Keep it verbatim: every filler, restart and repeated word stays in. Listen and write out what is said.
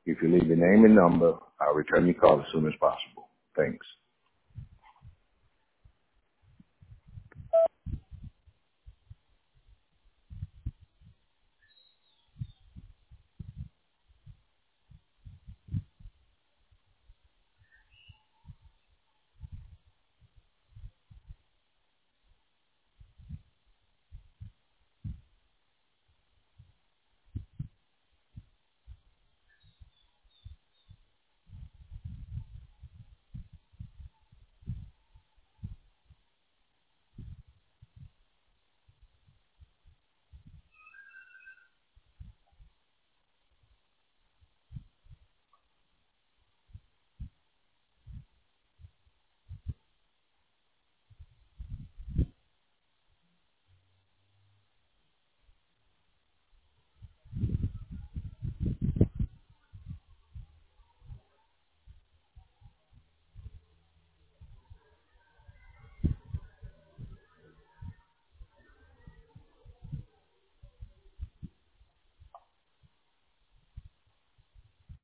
If you leave your name and number, I'll return your call as soon as possible. Thanks.